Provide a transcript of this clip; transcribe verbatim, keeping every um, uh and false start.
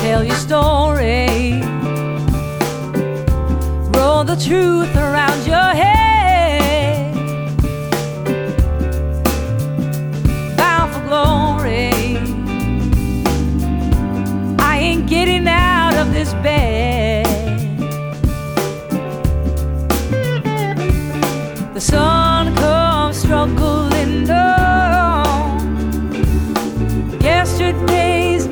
tell your story. Roll the truth around your head, bound for glory. I ain't getting out of this bed. The sun